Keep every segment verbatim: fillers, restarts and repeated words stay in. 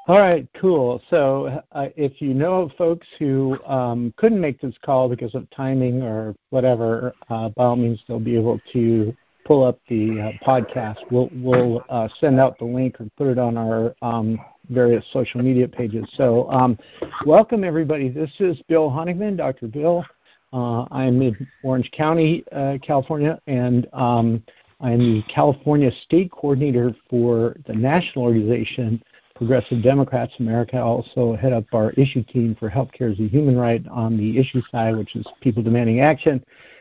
All right, cool. So uh, if you know of folks who um, couldn't make this call because of timing or whatever, uh, by all means, they'll be able to pull up the uh, podcast. We'll, we'll uh, send out the link or put it on our um, various social media pages. So um, welcome, everybody. This is Bill Honigman, Doctor Bill. Uh, I'm in Orange County, uh, California, and um, I'm the California State Coordinator for the national organization Progressive Democrats America. I also head up our issue team for healthcare as a human right on the issue side, which is people demanding action.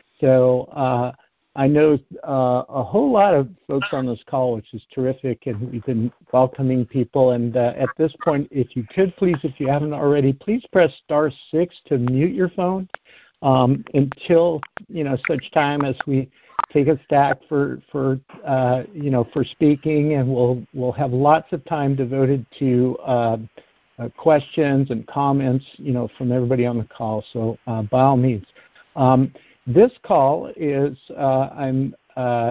So uh, I know uh, a whole lot of folks on this call, which is terrific, and we've been welcoming people. And uh, at this point, if you could please, if you haven't already, please press star six to mute your phone um, until, you know, such time as we take a stack for for uh, you know for speaking, and we'll we'll have lots of time devoted to uh, uh, questions and comments, you know, from everybody on the call. So uh, by all means, um, this call is uh, I'm uh,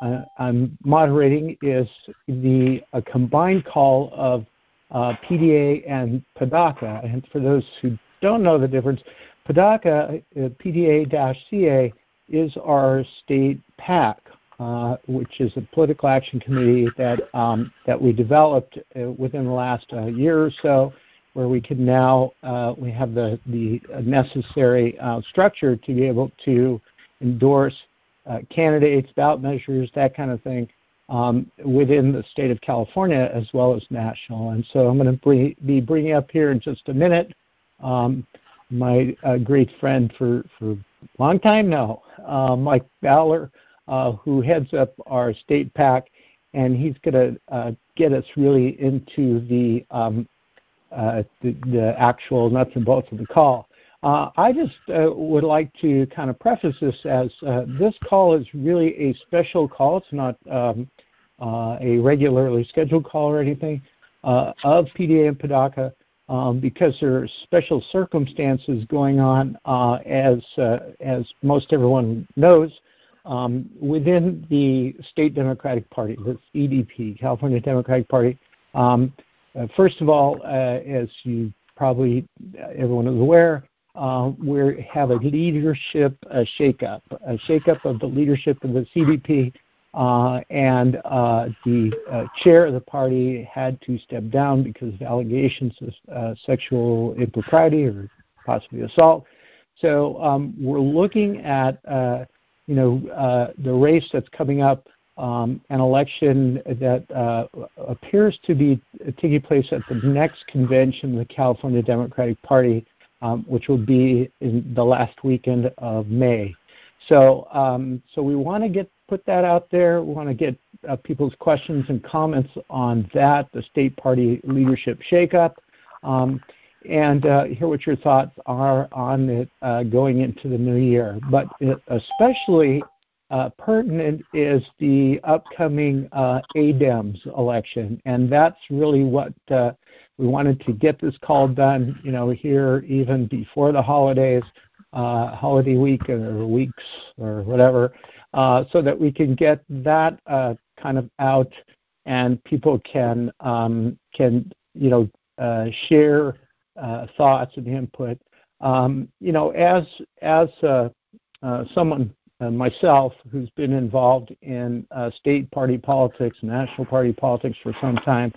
I'm moderating is the a combined call of uh, P D A and PDACA. And for those who don't know the difference, PDACA, uh, P D A-C A, is our state PAC, uh, which is a political action committee that um, that we developed uh, within the last uh, year or so, where we can now uh, we have the the necessary uh, structure to be able to endorse uh, candidates, ballot measures, that kind of thing, um, within the state of California as well as national. And so I'm going to be bringing up here in just a minute um, my uh, great friend for for long time now, uh, Mike Fowler, uh, who heads up our state PAC, and he's going to uh, get us really into the, um, uh, the the actual nuts and bolts of the call. Uh, I just uh, would like to kind of preface this as uh, this call is really a special call. It's not um, uh, a regularly scheduled call or anything uh, of P D A and PDACA. Um, because there are special circumstances going on, uh, as uh, as most everyone knows, um, within the State Democratic Party, the E D P, California Democratic Party. Um, uh, first of all, uh, as you probably everyone is aware, uh, we have a leadership uh, shakeup, a shakeup of the leadership of the C D P. Uh, and uh, the uh, chair of the party had to step down because of allegations of uh, sexual impropriety or possibly assault. So um, we're looking at, uh, you know, uh, the race that's coming up, um, an election that uh, appears to be taking place at the next convention of the California Democratic Party, um, which will be in the last weekend of May. So, um, so we want to get put that out there. We want to get uh, people's questions and comments on that, the state party leadership shakeup, um, and uh, hear what your thoughts are on it uh, going into the new year. But it, especially uh, pertinent is the upcoming uh, A D E M S election, and that's really what uh, we wanted to get this call done, you know, here even before the holidays. Uh, holiday week or weeks or whatever, uh, so that we can get that uh, kind of out and people can um, can you know uh, share uh, thoughts and input. Um, you know, as as uh, uh, someone uh, myself who's been involved in uh, state party politics, national party politics for some time.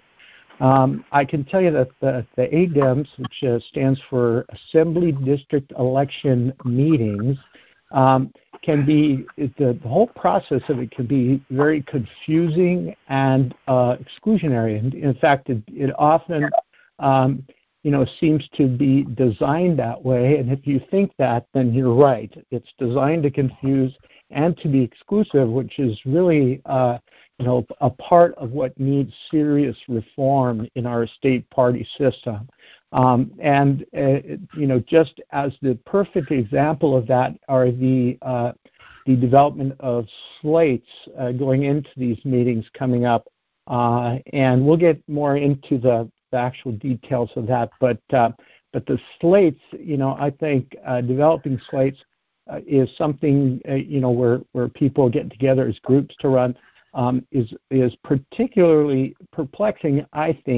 Um, I can tell you that the, the A D E M S, which uh, stands for Assembly District Election Meetings, um, can be, the, the whole process of it can be very confusing and uh, exclusionary. And in fact, it, it often, um, you know, seems to be designed that way. And if you think that, then you're right. It's designed to confuse and to be exclusive, which is really, uh, you know, a part of what needs serious reform in our state party system. Um, and, uh, you know, just as the perfect example of that are the uh, the development of slates uh, going into these meetings coming up. Uh, and we'll get more into the, the actual details of that. But, uh, but the slates, you know, I think uh, developing slates uh, is something, uh, you know, where, where people get together as groups to run. Um, is is particularly perplexing, I think,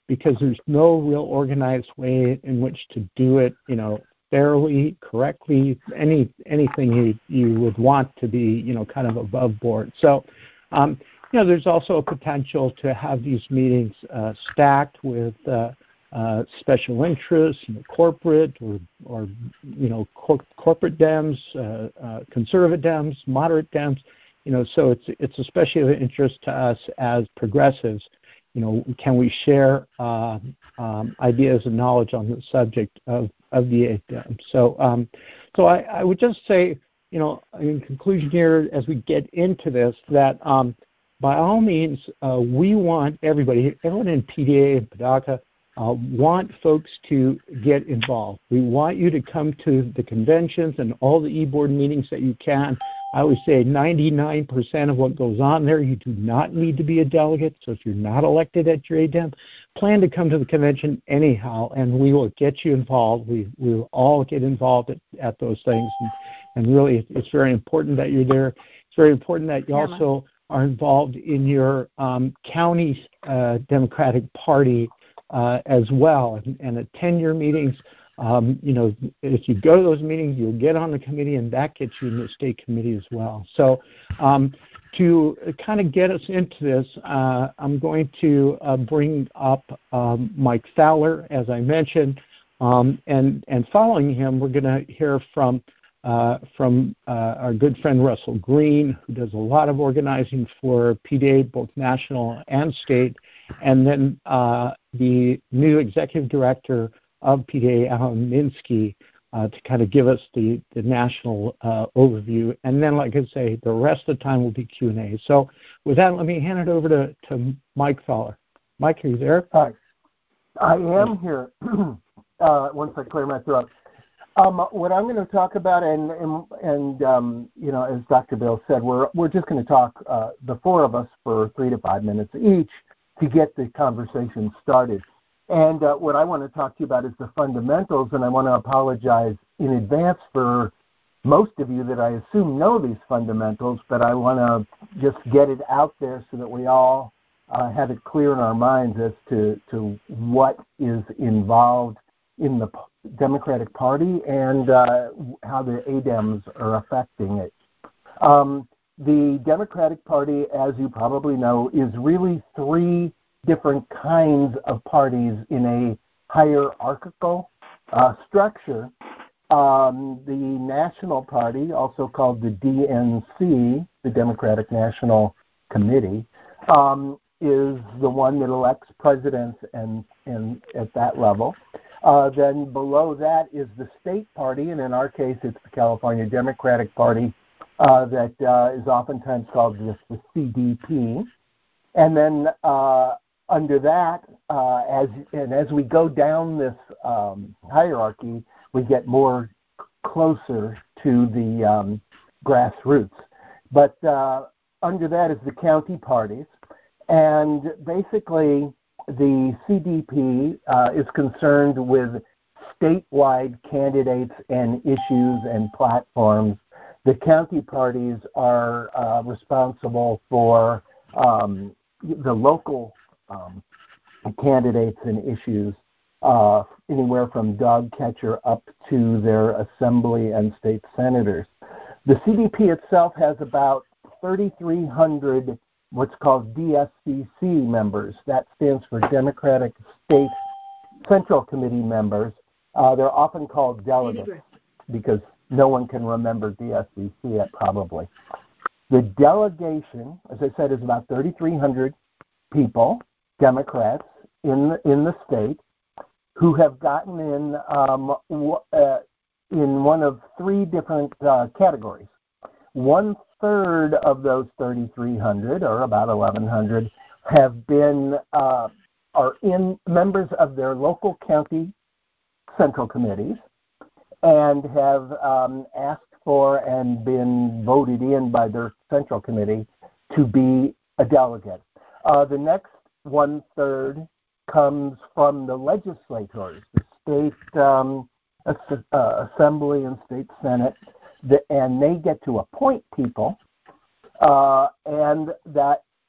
because there's no real organized way in which to do it, you know, fairly, correctly, any anything you, you would want to be, you know, kind of above board. So, um, you know, there's also a potential to have these meetings uh, stacked with uh, uh, special interests, you know, corporate or, or you know, cor- corporate Dems, uh, uh, conservative Dems, moderate Dems, you know, so it's it's especially of interest to us as progressives. You know, can we share uh, um, ideas and knowledge on the subject of, of the A D E M? So, um, so I, I would just say, you know, in conclusion here, as we get into this, that um, by all means, uh, we want everybody, everyone in P D A and P D A C A, uh, want folks to get involved. We want you to come to the conventions and all the e-board meetings that you can. I would say ninety-nine percent of what goes on there, you do not need to be a delegate. So if you're not elected at your A D E M, plan to come to the convention anyhow, and we will get you involved. We we will all get involved at, at those things. And, and really, it's very important that you're there. It's very important that you yeah, also are involved in your um, county uh, Democratic Party uh, as well, and, and attend your meetings. Um, you know, if you go to those meetings, you'll get on the committee, and that gets you in the state committee as well. So um, to kind of get us into this, uh, I'm going to uh, bring up um, Mike Fowler, as I mentioned, um, and, and following him, we're going to hear from uh, from uh, our good friend Russell Green, who does a lot of organizing for P D A, both national and state, and then uh, the new executive director of P D A, Alan Minsky, uh, to kind of give us the, the national uh, overview. And then, like I say, the rest of the time will be Q and A. So with that, let me hand it over to, to Mike Fowler. Mike, are you there? Hi. I am here. uh, once I clear my throat. Um, what I'm going to talk about, and, and, and um, you know, as Doctor Bill said, we're, we're just going to talk, uh, the four of us, for three to five minutes each to get the conversation started. And uh, what I want to talk to you about is the fundamentals, and I want to apologize in advance for most of you that I assume know these fundamentals, but I want to just get it out there so that we all uh, have it clear in our minds as to, to what is involved in the Democratic Party and uh, how the A D E Ms are affecting it. Um, the Democratic Party, as you probably know, is really three different kinds of parties in a hierarchical uh, structure. Um, the National Party, also called the D N C, the Democratic National Committee, um, is the one that elects presidents and, and at that level. Uh, then below that is the state party, and in our case it's the California Democratic Party uh, that uh, is oftentimes called the, the C D P. And then uh, under that, uh, as and as we go down this um, hierarchy, we get more closer to the um, grassroots. But uh, under that is the county parties, and basically the C D P uh, is concerned with statewide candidates and issues and platforms. The county parties are uh, responsible for um, the local um, candidates and issues, uh, anywhere from dog catcher up to their assembly and state senators. The C D P itself has about thirty-three hundred what's called D S C C members. That stands for Democratic State Central Committee members. Uh, they're often called delegates because no one can remember D S C C yet, probably. The delegation, as I said, is about thirty-three hundred people, Democrats in the, in the state, who have gotten in um, uh, in one of three different uh, categories. One third of those thirty-three hundred, or about eleven hundred, have been uh, are in members of their local county central committees and have um, asked for and been voted in by their central committee to be a delegate. Uh, the next one third comes from the legislators, the state um, uh, assembly and state senate, the, and they get to appoint people, uh, and that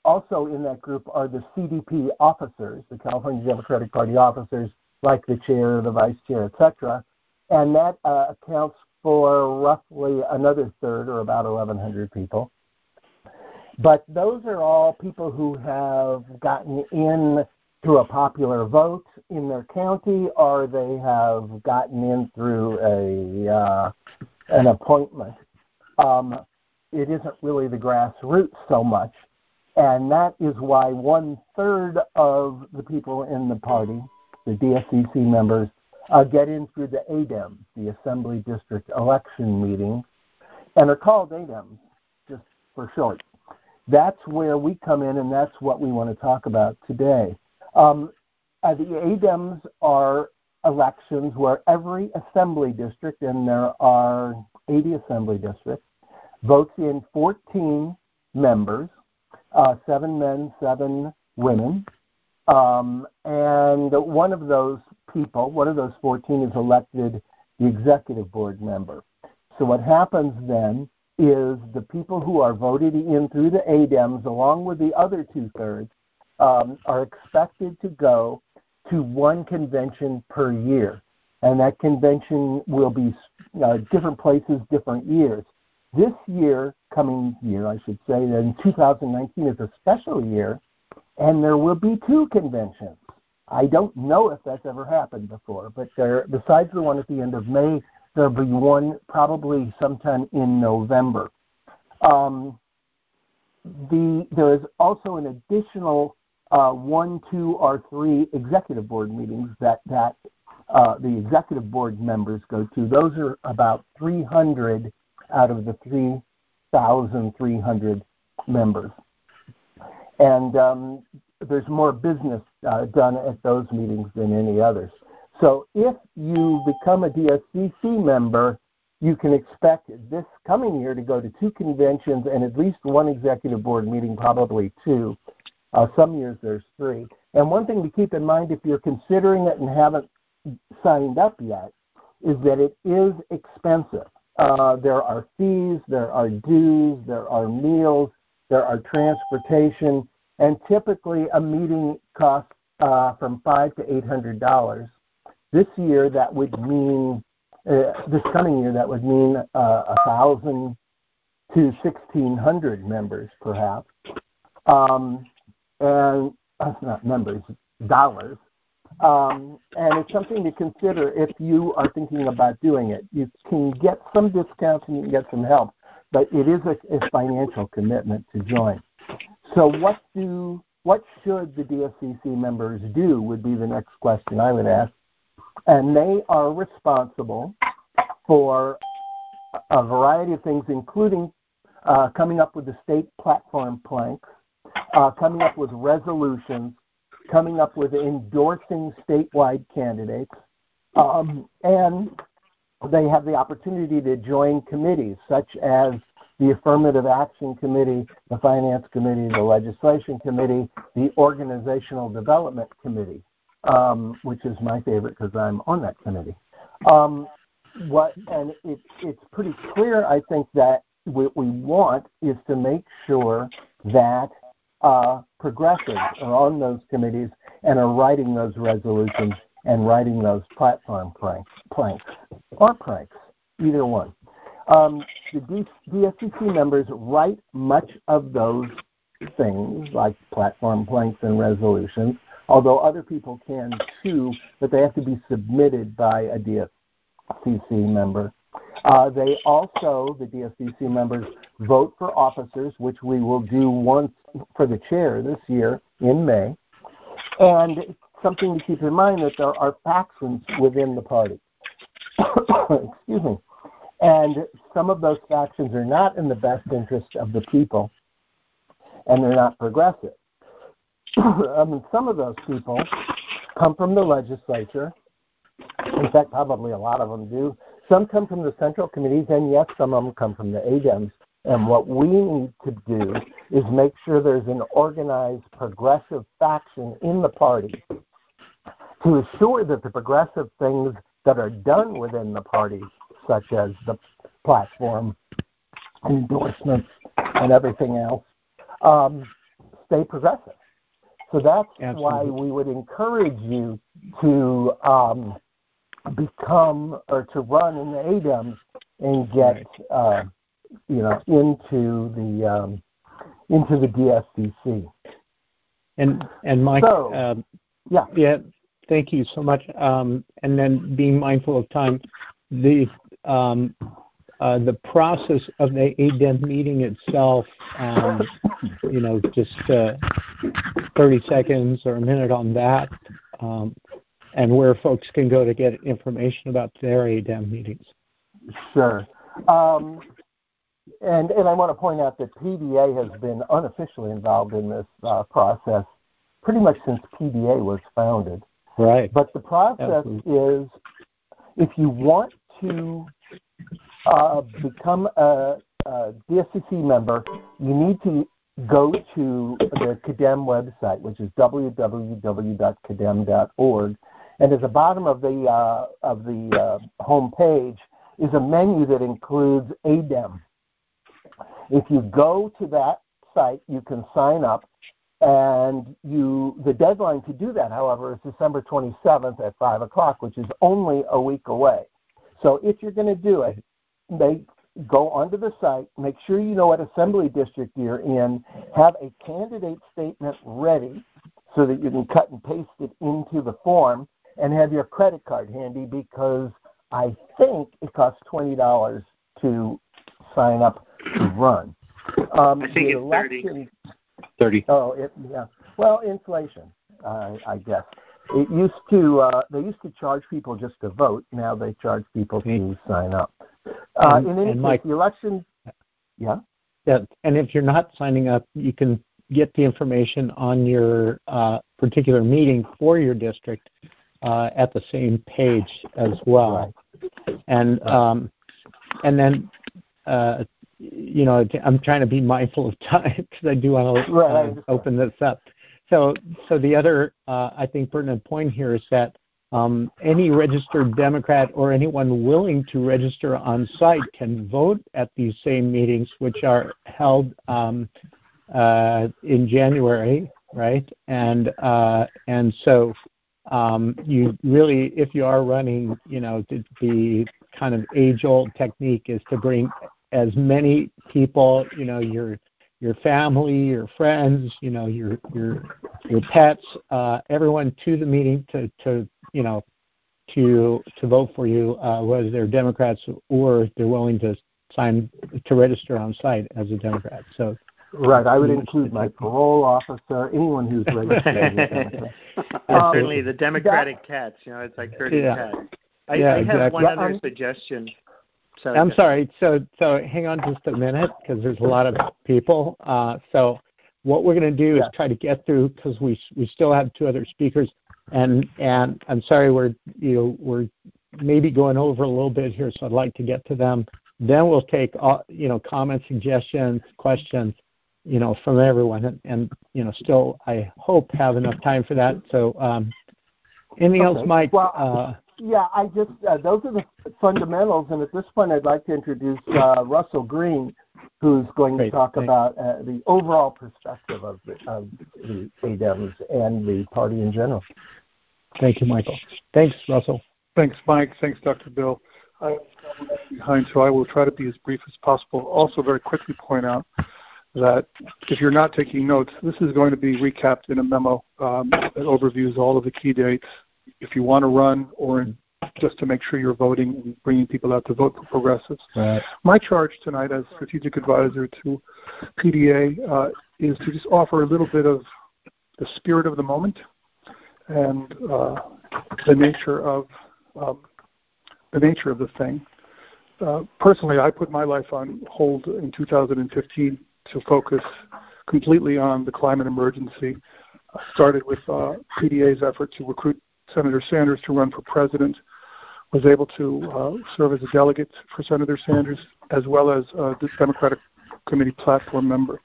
also in that group are the C D P officers, the California Democratic Party officers, like the chair, the vice chair, et cetera. And that uh, accounts for roughly another third, or about eleven hundred people. But those are all people who have gotten in through a popular vote in their county, or they have gotten in through a uh, an appointment. Um, it isn't really the grassroots so much, and that is why one-third of the people in the party, the D S C C members, uh, get in through the A D E Ms, the Assembly District Election Meetings, and are called A D E Ms, just for short. That's where we come in, and that's what we want to talk about today. Um, uh, the A D E Ms are elections where every assembly district, and there are eighty assembly districts, votes in fourteen members, uh, seven men, seven women, um, and one of those people, one of those fourteen is elected the executive board member. So what happens then is the people who are voted in through the A D E Ms, along with the other two-thirds, um, are expected to go to one convention per year. And that convention will be uh, different places, different years. This year, coming year, I should say, in two thousand nineteen is a special year, and there will be two conventions. I don't know if that's ever happened before, but there, besides the one at the end of May, there'll be one probably sometime in November. Um, the, there is also an additional uh, one, two, or three executive board meetings that, that uh, the executive board members go to. Those are about three hundred out of the three thousand three hundred members. And um, there's more business uh, done at those meetings than any others. So if you become a D S C C member, you can expect this coming year to go to two conventions and at least one executive board meeting, probably two. Uh, some years there's three. And one thing to keep in mind if you're considering it and haven't signed up yet is that it is expensive. Uh, there are fees, there are dues, there are meals, there are transportation, and typically a meeting costs uh, from five to eight hundred dollars. This year, that would mean uh, this coming year that would mean uh, a thousand to sixteen hundred members, perhaps, um, and uh, not members, dollars. Um, and it's something to consider if you are thinking about doing it. You can get some discounts and you can get some help, but it is a, a financial commitment to join. So what do what should the D S C C members do would be the next question I would ask. And they are responsible for a variety of things, including uh, coming up with the state platform planks, uh, coming up with resolutions, coming up with endorsing statewide candidates, um, and they have the opportunity to join committees such as the Affirmative Action Committee, the Finance Committee, the Legislation Committee, the Organizational Development Committee, um, which is my favorite because I'm on that committee. Um, what and it, it's pretty clear, I think, that what we want is to make sure that uh, progressives are on those committees and are writing those resolutions and writing those platform planks, planks or pranks, either one. Um, the D S C C members write much of those things, like platform planks and resolutions, although other people can too, but they have to be submitted by a D S C C member. Uh, they also, the D S C C members, vote for officers, which we will do once for the chair this year in May. And something to keep in mind that there are factions within the party. Excuse me. And some of those factions are not in the best interest of the people, and they're not progressive. I mean, some of those people come from the legislature. In fact, probably a lot of them do. Some come from the central committees, and yes, some of them come from the A D E Ms. And what we need to do is make sure there's an organized progressive faction in the party to assure that the progressive things that are done within the party, such as the platform, endorsements, and everything else, um, stay progressive. So that's Absolutely. why we would encourage you to um, become or to run in the A D E Ms and get Right. uh, you know into the um, into the D S D C. And and Mike, So, uh, yeah, yeah, thank you so much. Um, and then being mindful of time, the um, uh, the process of the A D E M meeting itself, um, you know, just uh, thirty seconds or a minute on that, um, and where folks can go to get information about their A D E M meetings. sure. Um, and and I want to point out that P D A has been unofficially involved in this uh, process pretty much since P D A was founded. Right. But the process Absolutely. is, if you want to uh, become a, a D S C C member, you need to go to the C A D E M website, which is w w w dot c a d e m dot org, and at the bottom of the uh, of the uh, home page is a menu that includes A D E M. If you go to that site, you can sign up, and you the deadline to do that, however, is December twenty-seventh at five o'clock, which is only a week away. So if you're going to do it, they go onto the site, make sure you know what assembly district you're in, have a candidate statement ready so that you can cut and paste it into the form, and have your credit card handy, because I think it costs twenty dollars to sign up to run. Um, I think it's election, thirty. Oh, it, yeah. Well, inflation, uh, I guess. It used to, uh, they used to charge people just to vote. Now they charge people to sign up. Uh, And- in any and case, Mike- the election, yeah? Yeah, and if you're not signing up, you can get the information on your uh, particular meeting for your district uh, at the same page as well. Right. And um, and then, uh, you know, I'm trying to be mindful of time because I do want to Right, uh, open this up. So, so the other, uh, I think, pertinent point here is that um, any registered Democrat or anyone willing to register on site can vote at these same meetings, which are held um, uh, in January, right? And uh, and so um, you really, if you are running, you know, the, the kind of age-old technique is to bring as many people, you know, your your family, your friends, you know, your your your pets, uh, everyone to the meeting to, to you know to to vote for you, uh, whether they're Democrats or they're willing to sign to register on site as a Democrat. So Right, I would include my parole officer, anyone who's registered as a Democrat. Yeah, Um, certainly the Democratic cats. You know, it's like herding Yeah. cats. I, Yeah, I have exactly. one Yeah, other I'm- suggestion. Sorry, I'm Jeff. sorry. So, so hang on just a minute because there's a lot of people. Uh, so, what we're going to do is Yeah. try to get through because we we still have two other speakers, and and I'm sorry we're you know we're maybe going over a little bit here, so I'd like to get to them. Then we'll take all, you know comments, suggestions, questions, you know from everyone, and, and you know still I hope have enough time for that. So, um, anything Okay. else, Mike? Well, uh, Yeah, I just uh, those are the fundamentals, and at this point, I'd like to introduce uh, Russell Green, who's going Great, to talk thanks. about uh, the overall perspective of the, of the A D E Ms and the party in general. Thank you, Michael. Thanks, Russell. Thanks, Mike. Thanks, Doctor Bill. I'm behind, so I will try to be as brief as possible. Also, very quickly point out that if you're not taking notes, this is going to be recapped in a memo um, that overviews all of the key dates. If you want to run, or in, just to make sure you're voting and bringing people out to vote for progressives. Right. My charge tonight as strategic advisor to P D A uh, is to just offer a little bit of the spirit of the moment and uh, the nature of um, the nature of the thing. Uh, personally, I put my life on hold in two thousand fifteen to focus completely on the climate emergency. I started with uh, P D A's effort to recruit Senator Sanders to run for president, was able to uh, serve as a delegate for Senator Sanders, as well as uh, the Democratic Committee platform member,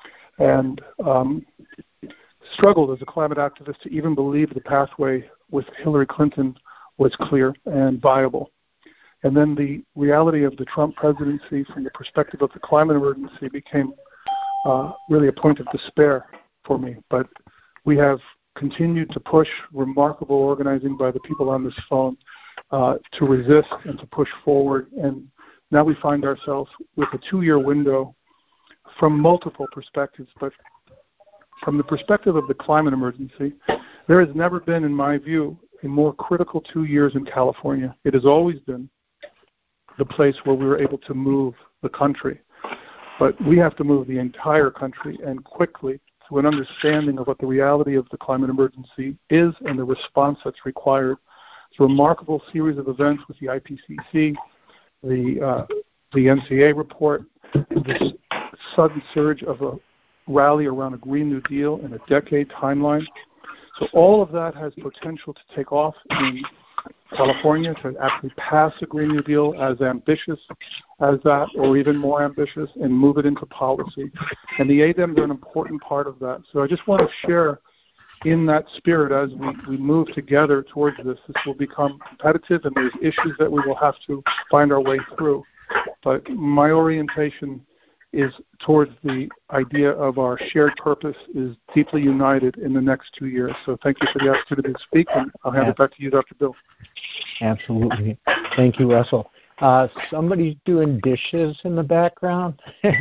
and um, struggled as a climate activist to even believe the pathway with Hillary Clinton was clear and viable. And then the reality of the Trump presidency from the perspective of the climate emergency became uh, really a point of despair for me. But we have continued to push, remarkable organizing by the people on this phone, uh, to resist and to push forward. And now we find ourselves with a two-year window from multiple perspectives. But from the perspective of the climate emergency, there has never been, in my view, a more critical two years in California. It has always been the place where we were able to move the country. But we have to move the entire country, and quickly, to an understanding of what the reality of the climate emergency is and the response that's required. It's a remarkable series of events with the I P C C, the uh, the N C A report, this sudden surge of a rally around a Green New Deal in a decade timeline. So all of that has potential to take off in California, to actually pass a Green New Deal as ambitious as that, or even more ambitious, and move it into policy. And the A D E Ms are an important part of that. So I just want to share in that spirit as we, we move together towards this. This will become competitive, and there's issues that we will have to find our way through. But my orientation is towards the idea of our shared purpose is deeply united in the next two years. So thank you for the opportunity to speak, and I'll hand yeah. it back to you, Doctor Bill. Absolutely. Thank you, Russell. Uh, somebody's doing dishes in the background.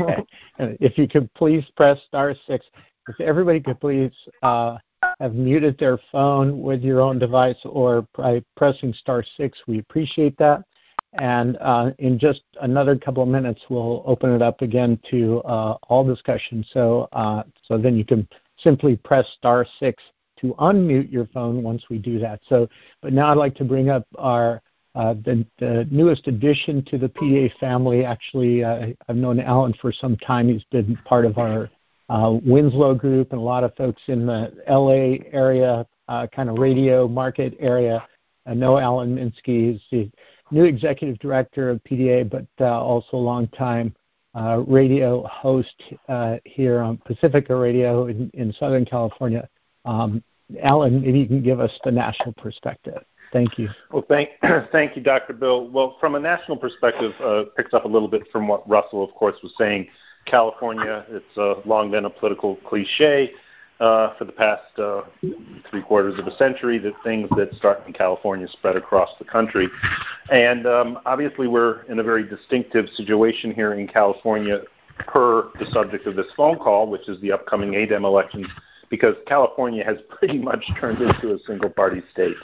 If you could please press star six. If everybody could please uh, have muted their phone with your own device or by pressing star six, we appreciate that. And uh, in just another couple of minutes, we'll open it up again to uh, all discussion. So, uh, so then you can simply press star six to unmute your phone once we do that. So, but now I'd like to bring up our uh, the, the newest addition to the P D A family. Actually, uh, I've known Alan for some time. He's been part of our uh, Winslow group, and a lot of folks in the L A area, uh, kind of radio market area. I know Alan Minsky. He's the new executive director of P D A, but uh, also a long-time uh, radio host uh, here on Pacifica Radio in, in Southern California. Um, Alan, maybe you can give us the national perspective. Thank you. Well, thank, thank you, Doctor Bill. Well, from a national perspective, uh, picks up a little bit from what Russell, of course, was saying. California, it's uh, long been a political cliche uh, for the past uh, three quarters of a century that things that start in California spread across the country. And um, obviously we're in a very distinctive situation here in California per the subject of this phone call, which is the upcoming A D E M elections, because California has pretty much turned into a single-party state.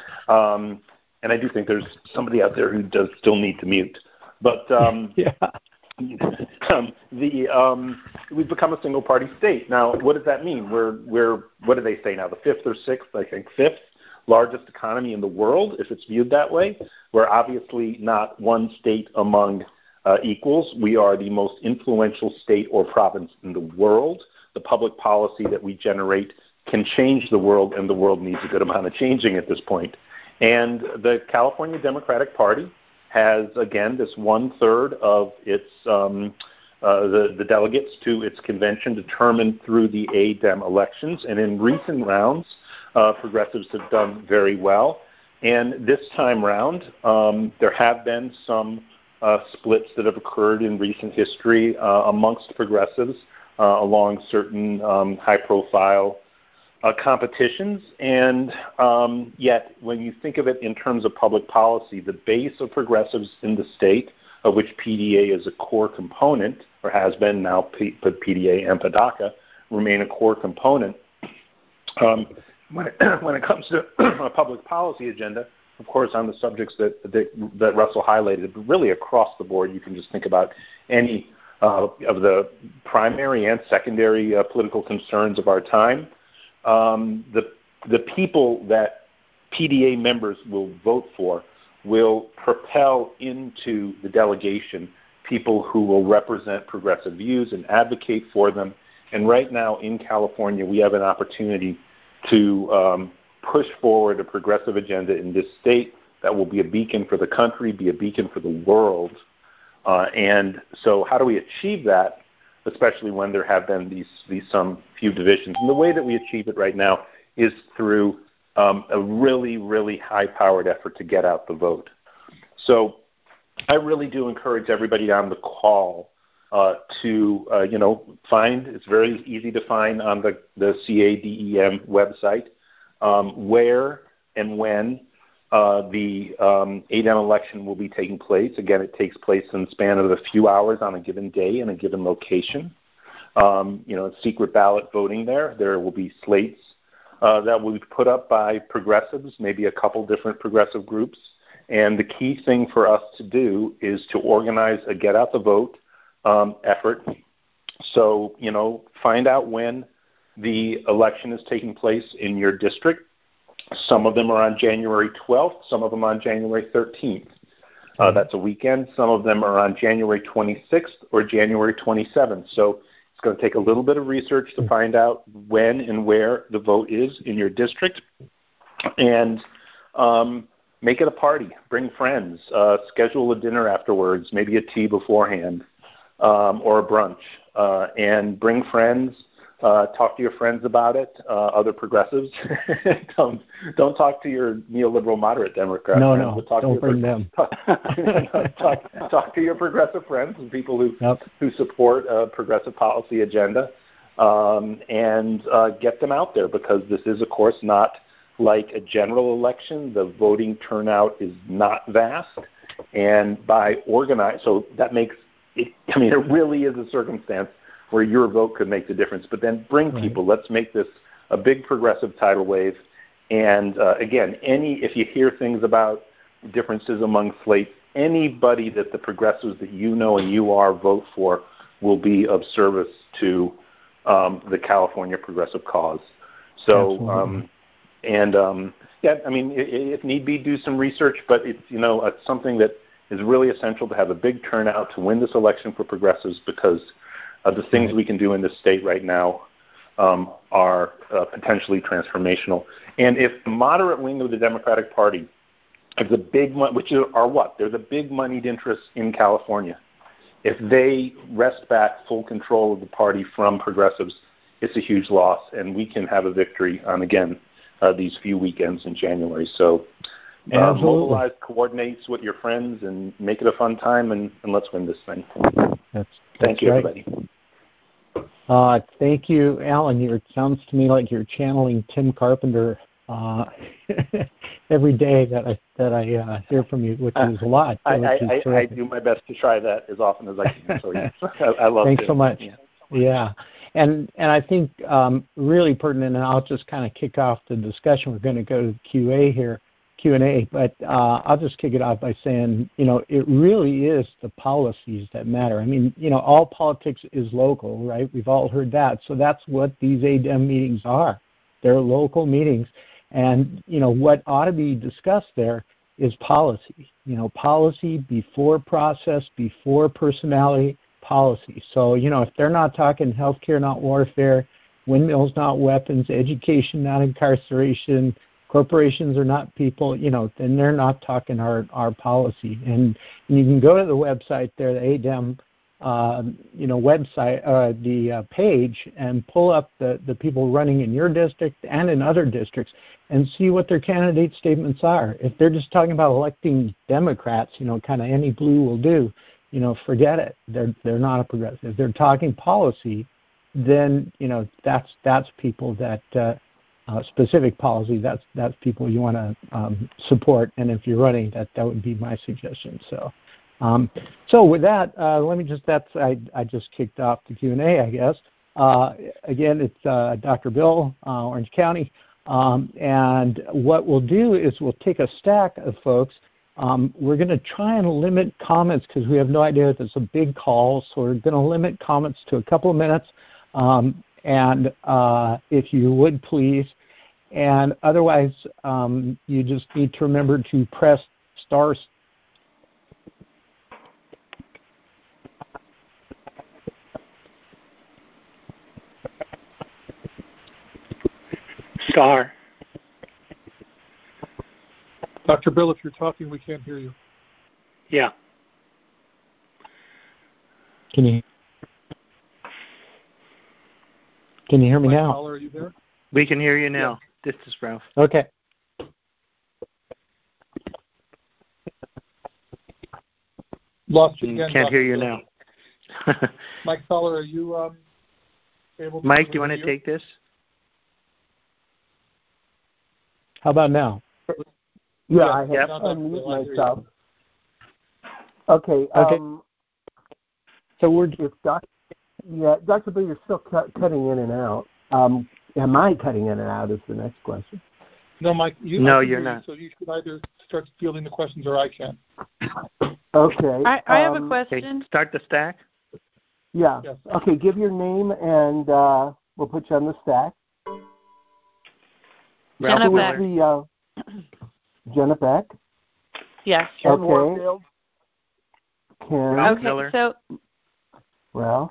Um, and I do think there's somebody out there who does still need to mute. But um, yeah. um, the um, we've become a single-party state. Now, what does that mean? We're we're what do they say now? The fifth or sixth, I think, fifth largest economy in the world, if it's viewed that way. We're obviously not one state among uh, equals. We are the most influential state or province in the world. The public policy that we generate can change the world, and the world needs a good amount of changing at this point. And the California Democratic Party has, again, this one-third of its um, uh, the, the delegates to its convention determined through the A D E M elections. And in recent rounds, uh, progressives have done very well. And this time round, um, there have been some uh, splits that have occurred in recent history uh, amongst progressives uh, along certain um, high-profile Uh, competitions, and um, yet when you think of it in terms of public policy, the base of progressives in the state, of which P D A is a core component, or has been now, P- P D A and PDACA remain a core component. Um, when, it, when it comes to a public policy agenda, of course, on the subjects that, that, that Russell highlighted, but really across the board, you can just think about any uh, of the primary and secondary uh, political concerns of our time. Um, the the people that P D A members will vote for will propel into the delegation people who will represent progressive views and advocate for them. And right now in California, we have an opportunity to um, push forward a progressive agenda in this state that will be a beacon for the country, be a beacon for the world. Uh, and so how do we achieve that? Especially when there have been these, these some few divisions. And the way that we achieve it right now is through um, a really, really high-powered effort to get out the vote. So I really do encourage everybody on the call uh, to, uh, you know, find. It's very easy to find on the, the C A D E M website um, where and when uh, the um, A D E M election will be taking place. Again, it takes place in the span of a few hours on a given day in a given location. Um, you know, it's secret ballot voting there. There will be slates uh, that will be put up by progressives, maybe a couple different progressive groups. And the key thing for us to do is to organize a get out the vote um, effort. So, you know, find out when the election is taking place in your district. Some of them are on January twelfth, some of them on January thirteenth. Uh, that's a weekend. Some of them are on January twenty-sixth or January twenty-seventh. So it's going to take a little bit of research to find out when and where the vote is in your district. And um, make it a party. Bring friends. Uh, schedule a dinner afterwards, maybe a tea beforehand, um, or a brunch. Uh, and bring friends. Uh, talk to your friends about it, uh, other progressives. don't don't talk to your neoliberal moderate Democrat no, friends. No, but talk don't to bring your, them. Talk, talk, talk to your progressive friends and people who yep. who support a progressive policy agenda, um, and uh, get them out there, because this is, of course, not like a general election. The voting turnout is not vast, and by organize, so that makes it, I mean, it really is a circumstance where your vote could make the difference. But then bring right. people. Let's make this a big progressive tidal wave. And uh, again, any if you hear things about differences among slates, anybody that the progressives that you know and you are vote for will be of service to um, the California progressive cause. So, um, and um, yeah, I mean, if need be, do some research. But it's you know it's something that is really essential to have a big turnout to win this election for progressives, because Uh, the things we can do in this state right now um, are uh, potentially transformational. And if the moderate wing of the Democratic Party, if the big, which are what? They're the big moneyed interests in California. If they wrest back full control of the party from progressives, it's a huge loss, and we can have a victory on, again, uh, these few weekends in January. So uh, mobilize, coordinate with your friends, and make it a fun time, and, and let's win this thing. That's, thank that's you, right. everybody. Uh, thank you, Alan. You're, it sounds to me like you're channeling Tim Carpenter uh, every day that I that I uh, hear from you, which is a lot. I, which I, is I, I do my best to try that as often as I can. So yeah, I, I love Thanks Tim. so much. Yeah. yeah. And and I think um, really pertinent, and I'll just kind of kick off the discussion. We're going to go to the Q A here. Q and A, but uh, I'll just kick it off by saying, you know, it really is the policies that matter. I mean, you know, all politics is local, right? We've all heard that. So that's what these A D E M meetings are. They're local meetings. And, you know, what ought to be discussed there is policy. You know, policy before process, before personality, policy. So, you know, if they're not talking healthcare, not warfare, windmills, not weapons, education, not incarceration, corporations are not people, you know, then they're not talking our, our policy. And, and you can go to the website there, the A D E M, uh, you know, website, uh, the uh, page, and pull up the, the people running in your district and in other districts and see what their candidate statements are. If they're just talking about electing Democrats, you know, kind of any blue will do, you know, forget it. They're, they're not a progressive. If they're talking policy, then, you know, that's, that's people that, uh, Uh, specific policy, that's that's people you want to um, support, and if you're running, that that would be my suggestion. So, um, so with that, uh, let me just that's I I just kicked off the Q and A, I guess. Uh, again, it's uh, Doctor Bill, uh, Orange County, um, and what we'll do is we'll take a stack of folks. Um, we're going to try and limit comments because we have no idea if it's a big call, so we're going to limit comments to a couple of minutes. Um, and uh, if you would please. And otherwise, um, you just need to remember to press star. Star. Doctor Bill, if you're talking, we can't hear you. Yeah. Can you Can you hear me Mike now? Fowler, are you there? We can hear you now. Yeah. This is Ralph. Okay. Lost you again. Can't Doctor hear you Bill. now. Mike Feller, are you um, able to... Mike, do you want to take this? How about now? Yeah, I have Yep. unmute myself. Okay. Okay. Um, So we're if Doc, yeah, Doctor Bill, you're still cut, cutting in and out. Um, am I cutting in and out is the next question. No, Mike, you, No, I can you're hear not. You, so you should either start fielding the questions or I can. Okay. I, I have a um, question. Okay, start the stack. Yeah. Yes. Okay, give your name and uh, we'll put you on the stack. Ralph Jenna Who is Beck. Miller. the, uh, Jenna Beck. Yes. Ken okay. Warfield. Ken. Ralph Okay, Miller. so Ralph.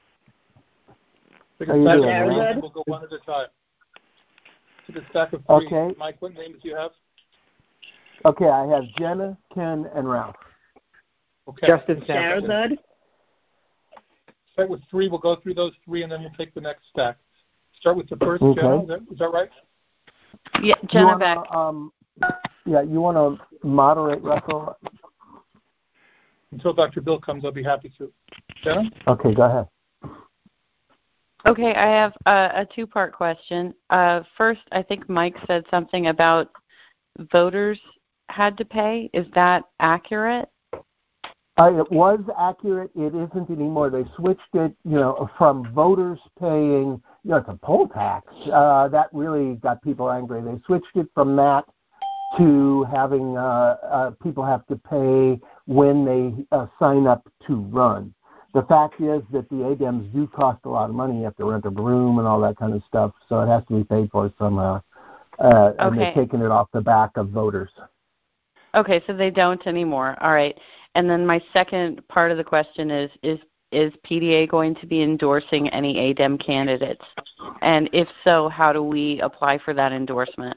Take How a you stack doing, of three, Ralph? and we'll go one at a time. Take a stack of three. Okay. Mike, what names do you have? Okay, I have Jenna, Ken, and Ralph. Okay. Justin Sharazad. Start with three. We'll go through those three, and then we'll take the next stack. Start with the first, Okay. Jenna. Is that, is that right? yeah, Jenna wanna, Beck. Um, yeah, you want to moderate, Russell? Until Doctor Bill comes, I'll be happy to. Jenna? Okay, go ahead. Okay, I have a, a two-part question. Uh, first, I think Mike said something about voters had to pay. Is that accurate? Uh, it was accurate. It isn't anymore. They switched it, you know, from voters paying, you know, it's a poll tax. Uh, that really got people angry. They switched it from that to having uh, uh, people have to pay when they uh, sign up to run. The fact is that the A D E Ms do cost a lot of money. You have to rent a room and all that kind of stuff, so it has to be paid for somehow. Uh, and Okay. they're taking it off the back of voters. Okay, so they don't anymore. All right. And then my second part of the question is, is is P D A going to be endorsing any A D E M candidates? And if so, how do we apply for that endorsement?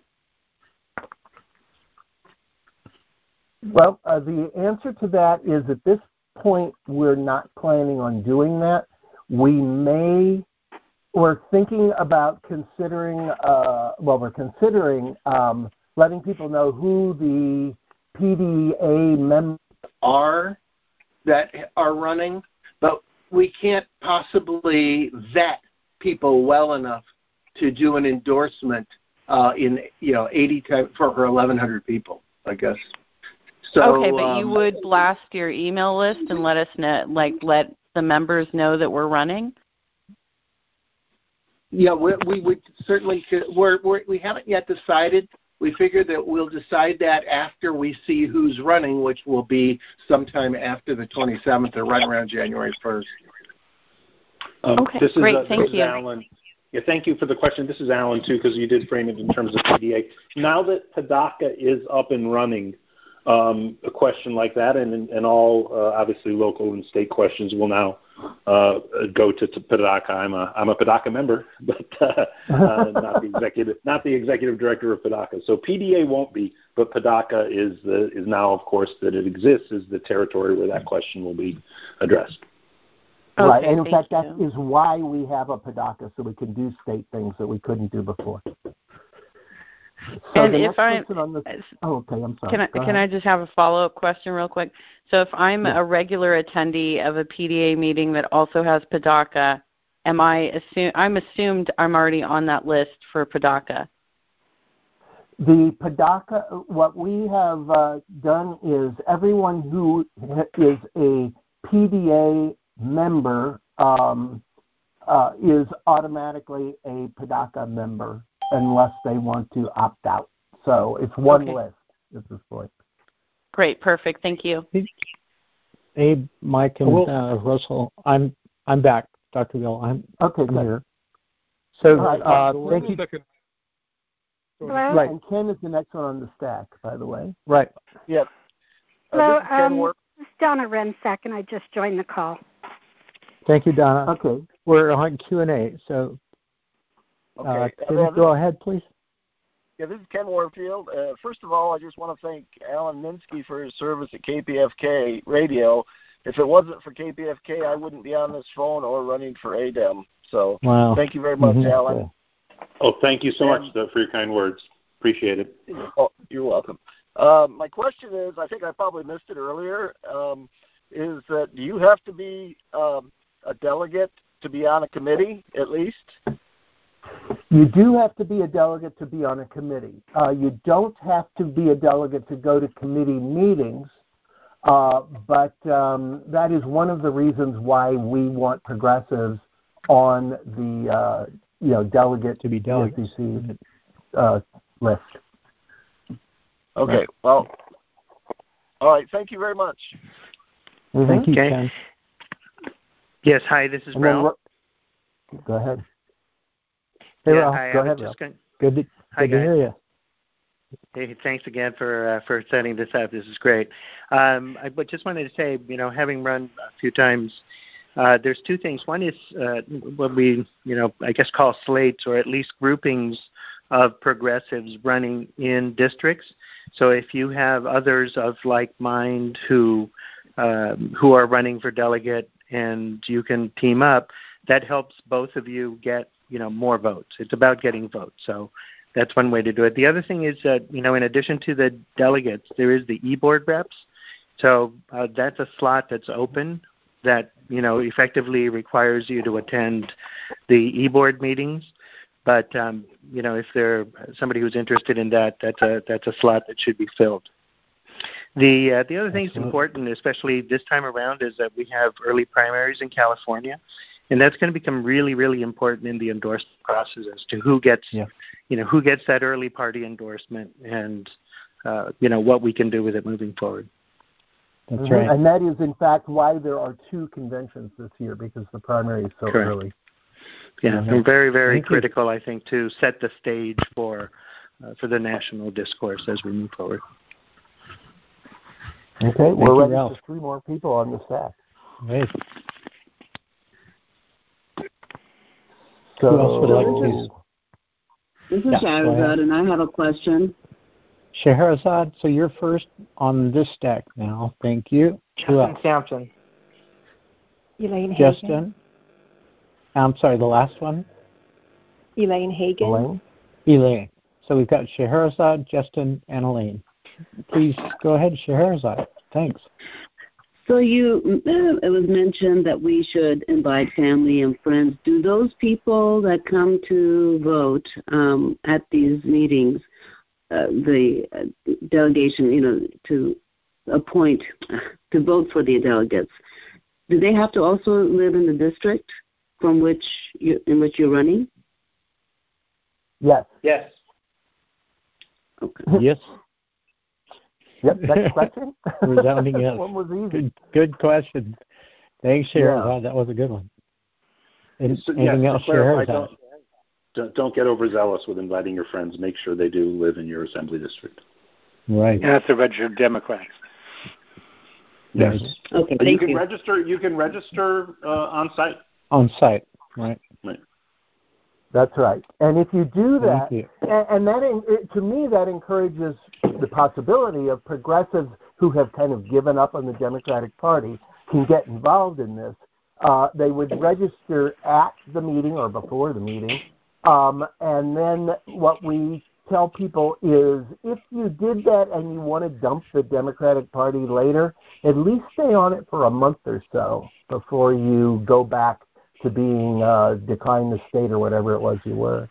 Well, uh, the answer to that is at this point we're not planning on doing that. We may, we're thinking about considering, uh, well, we're considering um, letting people know who the P D A members are that are running, but we can't possibly vet people well enough to do an endorsement uh, in, you know, eighty to, for, for eleven hundred people, I guess. So, okay, but um, you would blast your email list and let us know, like let the members know that we're running? Yeah, we, we would certainly, we're, we're, we haven't yet decided. We figure that we'll decide that after we see who's running, which will be sometime after the twenty-seventh or right around January first. Um, okay, this is, great. uh, thank this you. Is Alan. Yeah, thank you for the question. This is Alan, too, because you did frame it in terms of P D A. Now that PDACA is up and running, um, a question like that and, and all, uh, obviously, local and state questions will now uh, go to, to PDACA. I'm a, I'm a PDACA member, but uh, uh, not the executive not the executive director of PDACA. So P D A won't be, but PDACA is, the, is now, of course, that it exists, is the territory where that question will be addressed. Okay, right, and in thank fact, that you. is why we have a PDACA, so we can do state things that we couldn't do before. So And the if next I, person on the, oh, okay, I'm sorry. Can I Go can ahead. I just have a follow-up question real quick? So if I'm Yeah. a regular attendee of a P D A meeting that also has PDACA, am I assume I'm assumed I'm already on that list for PDACA? The PDACA, what we have uh, done is everyone who is a P D A member um, uh, is automatically a PDACA member unless they want to opt out. So it's one Okay. list at this point. Great, perfect. Thank you. Abe, Mike, and Well- uh, Russell, I'm I'm back, Doctor Bill. I'm, Okay, I'm good. here. So All right, uh, Hold thank on a you. second. Go Hello. ahead. Right. And Ken is the next one on the stack, by the way. Right. Yep. Hello, um, this is Donna Rensack, and I just joined the call. Thank you, Donna. Okay. We're on Q and A, so uh, Okay. Tim, Uh, go ahead, please. Yeah, this is Ken Warfield. Uh, first of all, I just want to thank Alan Minsky for his service at K P F K Radio. If it wasn't for K P F K, I wouldn't be on this phone or running for A D E M. So Wow. thank you very much, Mhm. Alan. Oh, thank you so And- much though, for your kind words. Appreciate it. Oh, you're welcome. Uh, my question is, I think I probably missed it earlier, um, is that do you have to be um, a delegate to be on a committee, at least? You do have to be a delegate to be on a committee. Uh, you don't have to be a delegate to go to committee meetings, uh, but um, that is one of the reasons why we want progressives on the uh, you know delegate to be delegates uh, list. Okay. Well. All right. Thank you very much. Mm-hmm. Thank you, Okay. Ken. Yes, hi, this is Ralph. Go ahead. Hey, yeah, Ralph. hi, Go I was ahead, just Ralph. going, Good to, hi, good to guys. hear you. Hey, thanks again for uh, for setting this up. This is great. Um, I but just wanted to say, you know, having run a few times, uh, there's two things. One is uh, what we, you know, I guess call slates or at least groupings of progressives running in districts. So if you have others of like mind who um, who are running for delegate and you can team up, that helps both of you get, you know, more votes. It's about getting votes. So that's one way to do it. The other thing is that, you know, in addition to the delegates, there is the e-board reps. So uh, that's a slot that's open that, you know, effectively requires you to attend the e-board meetings. But, um, you know, if there's somebody who's interested in that, that's a that's a slot that should be filled. The uh, the other thing that's important, especially this time around, is that we have early primaries in California, and that's going to become really, really important in the endorsement process as to who gets, yeah. you know, who gets that early party endorsement, and uh, you know what we can do with it moving forward. That's mm-hmm. right. And that is, in fact, why there are two conventions this year, because the primary is so Correct. early. Yeah, mm-hmm. and very, very Thank critical, you. I think, to set the stage for uh, for the national discourse as we move forward. Okay, Thank we're you, ready Ralph. for three more people on the stack. Great. So, who else would like to? This is yeah, Shahrazad, and I have a question. Shahrazad, so you're first on this stack now. Thank you. Justin Sampson. Elaine Hagen. Justin. I'm sorry, the last one? Elaine Hagen. Elaine. Elaine. So we've got Shahrazad, Justin, and Elaine. Please go ahead, Shahrazad. Thanks. So you, it was mentioned that we should invite family and friends. Do those people that come to vote um, at these meetings, uh, the uh, delegation, you know, to appoint, to vote for the delegates, do they have to also live in the district from which you, in which you're running? Yes. Yes. Okay. Yes. Yep, next question. Resounding yes. One was easy. Good, good question. Thanks, Shahrazad. Yeah. That was a good one. And, so, anything yes, else, clarify, Shahrazad? Don't, don't get overzealous with inviting your friends. Make sure they do live in your assembly district. Right. Yeah, that's a registered Democrat. Yes. Okay, But thank you can you. register. You can register uh, on site. On site, right? Right. That's right. And if you do that, you. and, and that it, to me that encourages the possibility of progressives who have kind of given up on the Democratic Party can get involved in this. Uh, they would register at the meeting or before the meeting, um, and then what we tell people is if you did that and you want to dump the Democratic Party later, at least stay on it for a month or so before you go back to being uh, decline the state or whatever it was you were.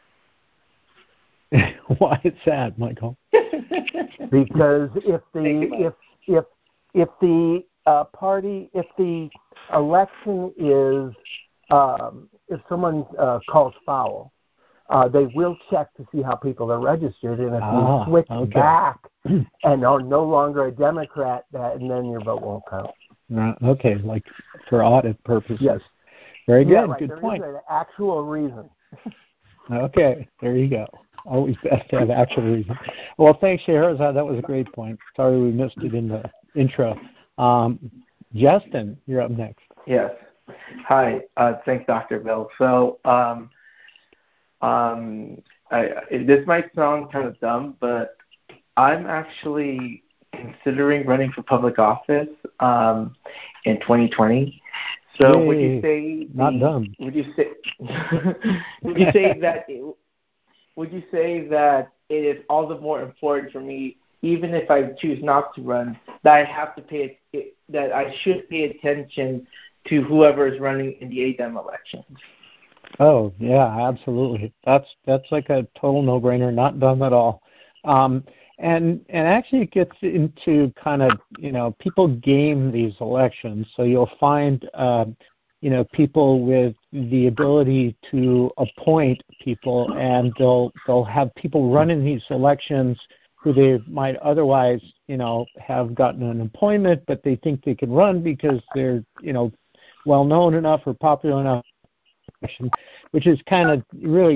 Why is that, Michael? Because if the if if if the uh, party if the election is um, if someone uh, calls foul, uh, they will check to see how people are registered, and if ah, you switch okay. back and are no longer a Democrat, that and then your vote won't count. Uh, okay, like for audit purposes. Yes. Very good. Yeah, right. Good there point. Is an actual reason. Okay, there you go. Always best to have actual reason. Well, thanks, Shahrazad. That was a great point. Sorry we missed it in the intro. Um, Justin, you're up next. Yes. Hi. Uh, thanks, Doctor Bill. So um, um, I, this might sound kind of dumb, but I'm actually considering running for public office um, in twenty twenty. So Yay. would you say the, not dumb? Would you say would you say that would you say that it is all the more important for me, even if I choose not to run, that I have to pay that I should pay attention to whoever is running in the A D E M elections. Oh yeah, absolutely. That's that's like a total no-brainer. Not done at all. Um, and and actually, it gets into kind of you know people game these elections. So you'll find uh, you know people with the ability to appoint people, and they'll they'll have people running these elections who they might otherwise you know have gotten an appointment, but they think they can run because they're you know well known enough or popular enough, which is kind of really.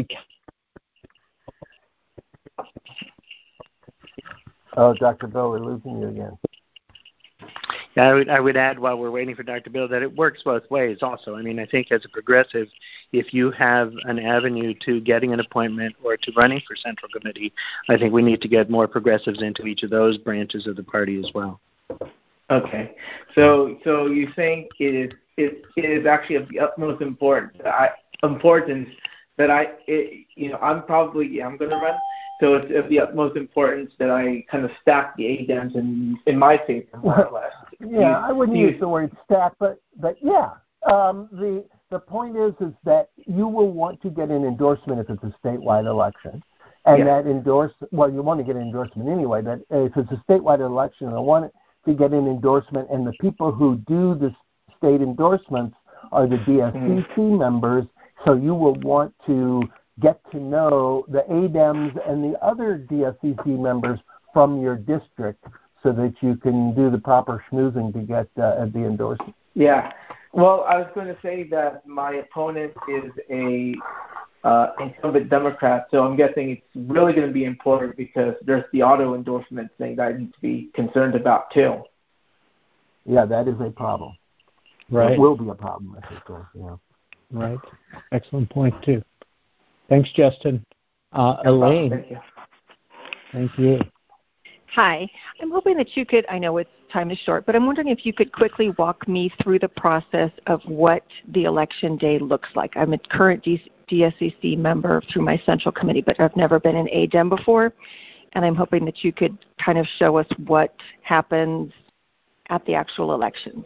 Oh, Doctor Bill, we're losing you again. Yeah, I would, I would add while we're waiting for Doctor Bill that it works both ways also. I mean, I think as a progressive, if you have an avenue to getting an appointment or to running for Central Committee, I think we need to get more progressives into each of those branches of the party as well. Okay. So so you think it is it, it is actually of the utmost importance that I, importance that I, it, you know, I'm probably, yeah, I'm going to run. So it's of the utmost importance that I kind of stack the A D E Ms in, in my favor, more or less. Yeah, you, I wouldn't use you, the word stack, but but yeah. Um, the the point is is that you will want to get an endorsement if it's a statewide election, and yeah. that endorse well, you want to get an endorsement anyway. But if it's a statewide election, I want to get an endorsement, and the people who do the state endorsements are the D S C C mm-hmm. members. So you will want to get to know the A D E Ms and the other D S C C members from your district so that you can do the proper schmoozing to get uh, the endorsement. Yeah. Well, I was going to say that my opponent is a uh, incumbent Democrat, so I'm guessing it's really going to be important because there's the auto endorsement thing that I need to be concerned about too. Yeah, that is a problem. Right. It will be a problem, I think. Yeah. Right. Excellent point, too. Thanks, Justin. Uh, Elaine. Thank you. Thank you. Hi. I'm hoping that you could, I know it's time is short, but I'm wondering if you could quickly walk me through the process of what the election day looks like. I'm a current D S C C member through my Central Committee, but I've never been an A D E M before, and I'm hoping that you could kind of show us what happens at the actual elections.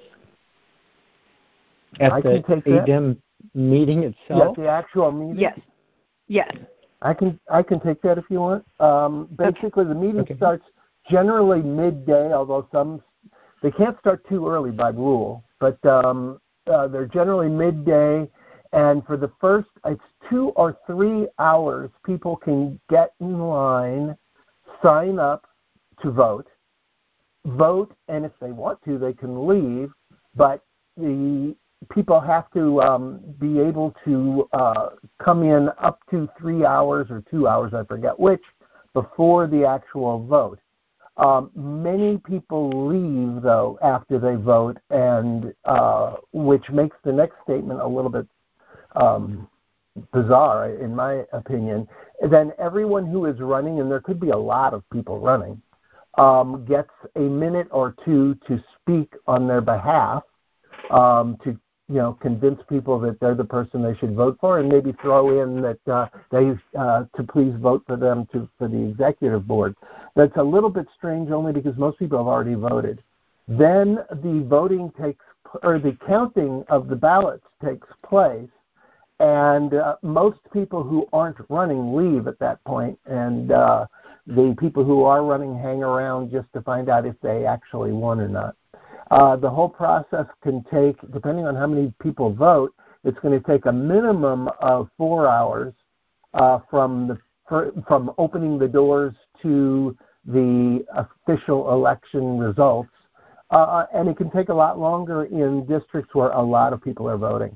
At I the can take A D E M meeting itself? Yes, the actual meeting? Yes. Yes. I can I can take that if you want. Um, basically, the meeting okay. starts generally midday, although some they can't start too early by rule, but um, uh, they're generally midday. And for the first, it's two or three hours, people can get in line, sign up to vote, vote, and if they want to, they can leave. But the people have to um, be able to uh, come in up to three hours or two hours, I forget which, before the actual vote. Um, many people leave, though, after they vote, and uh, which makes the next statement a little bit um, bizarre, in my opinion. Then everyone who is running, and there could be a lot of people running, um, gets a minute or two to speak on their behalf, um, to you know, convince people that they're the person they should vote for, and maybe throw in that uh, they uh, to please vote for them to for the executive board. That's a little bit strange, only because most people have already voted. Then the voting takes, or the counting of the ballots takes place, and uh, most people who aren't running leave at that point, and uh, the people who are running hang around just to find out if they actually won or not. Uh, the whole process can take, depending on how many people vote, it's going to take a minimum of four hours uh, from the from opening the doors to the official election results, uh, and it can take a lot longer in districts where a lot of people are voting.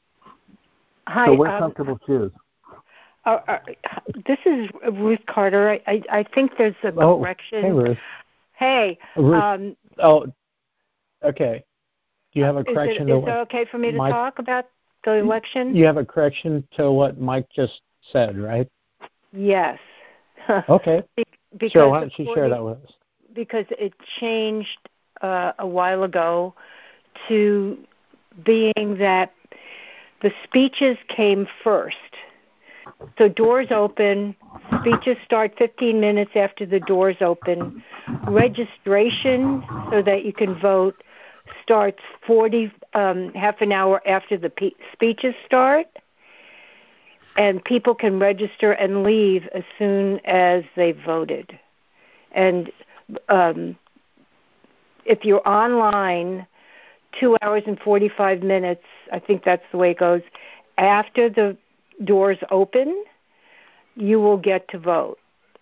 Hi, so we're um, comfortable choose. Uh, uh, this is Ruth Carter. I, I, I think there's a oh, correction. Hey, Ruth. Hey. Ruth. Um, oh. Okay. Do you have a correction? Is it, to is it okay for me to Mike, talk about the election? You have a correction to what Mike just said, right? Yes. Okay. Be- because sure, why don't you share that with us? Because it changed uh, a while ago to being that the speeches came first. So doors open, speeches start fifteen minutes after the doors open. Registration so that you can vote starts forty um, half an hour after the pe- speeches start, and people can register and leave as soon as they voted. And um, if you're online, two hours and forty-five minutes, I think that's the way it goes, after the doors open, you will get to vote.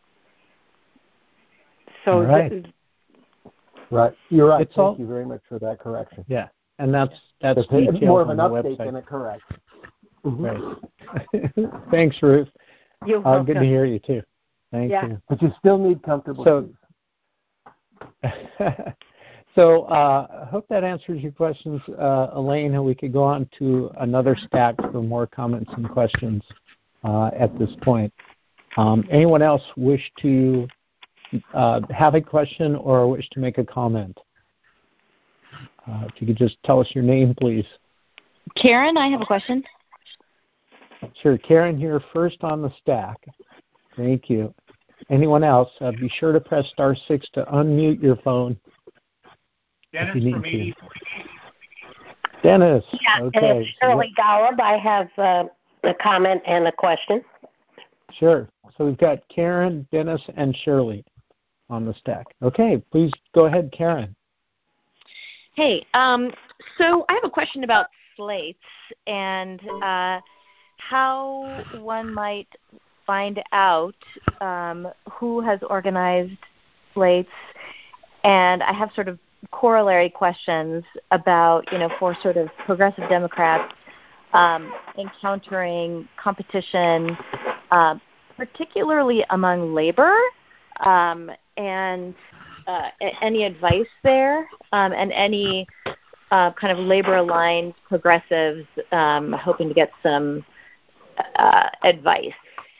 So right. th- right. You're right. It's Thank all, you very much for that correction. Yeah, and that's that's It's detailed more of on an the update website. than a correction. Mm-hmm. Right. Thanks, Ruth. You're uh, welcome. Good to hear you too. Thank yeah. you. But you still need comfortable So, shoes. so uh, I hope that answers your questions, uh, Elaine, and we could go on to another stack for more comments and questions uh, at this point. Um, anyone else wish to uh, have a question or wish to make a comment? Uh, if you could just tell us your name, please. Karen, I have a question. Sure. Karen here first on the stack. Thank you. Anyone else, uh, be sure to press star six to unmute your phone. Dennis if you from need to. Dennis. Yeah, okay. and it's Shirley Golub. I have uh, a comment and a question. Sure. So we've got Karen, Dennis, and Shirley on the stack. Okay, please go ahead, Karen. Hey, um, so I have a question about slates and uh, how one might find out um, who has organized slates, and I have sort of corollary questions about, you know, for sort of progressive Democrats um, encountering competition, uh, particularly among labor, um, and uh, any advice there, um, and any uh, kind of labor-aligned progressives um, hoping to get some uh, advice.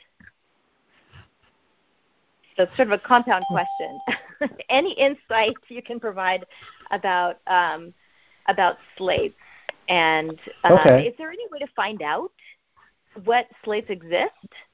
So it's sort of a compound question. Any insight you can provide about um, about slates, and uh, okay. is there any way to find out what slates exist?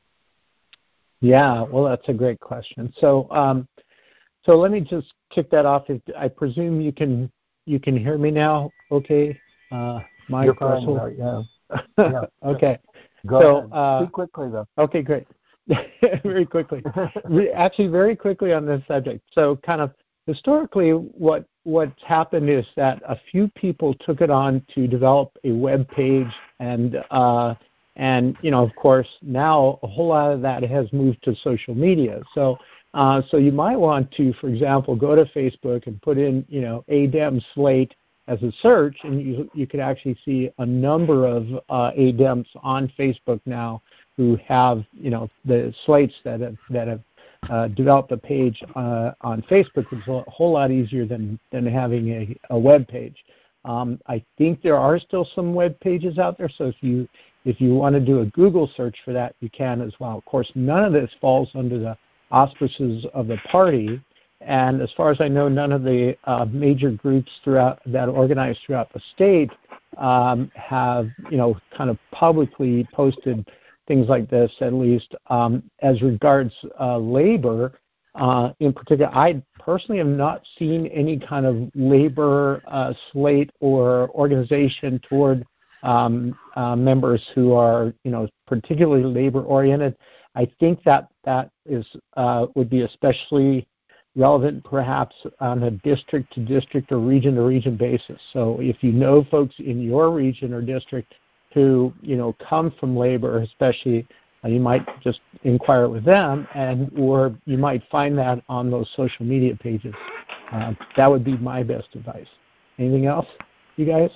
Yeah, well, that's a great question. So, um, so let me just kick that off. I presume you can you can hear me now. Okay, uh, Mike. You're fine, right, yeah. yeah. Okay. Go so, ahead. Uh, Speak quickly, though. Okay, great. very quickly. Actually, very quickly on this subject. So, kind of historically, what what's happened is that a few people took it on to develop a web page, and uh, and you know, of course, now a whole lot of that has moved to social media. So, uh, so you might want to, for example, go to Facebook and put in, you know, A D E M slate as a search, and you you could actually see a number of uh, A D E Ms on Facebook now who have, you know, the slates that have that have uh, developed a page uh, on Facebook, which is a whole lot easier than than having a, a web page. Um, I think there are still some web pages out there, so if you if you want to do a Google search for that, you can as well. Of course, none of this falls under the auspices of the party, and as far as I know, none of the uh, major groups throughout that organize throughout the state um, have, you know, kind of publicly posted things like this, at least um, as regards uh, labor. Uh, in particular, I personally have not seen any kind of labor uh, slate or organization toward um, uh, members who are, you know, particularly labor-oriented. I think that that is uh, would be especially relevant, perhaps on a district-to-district or region-to-region basis. So, if you know folks in your region or district who, you know, come from labor, especially, uh, you might just inquire with them, and or you might find that on those social media pages. Uh, that would be my best advice. Anything else, you guys?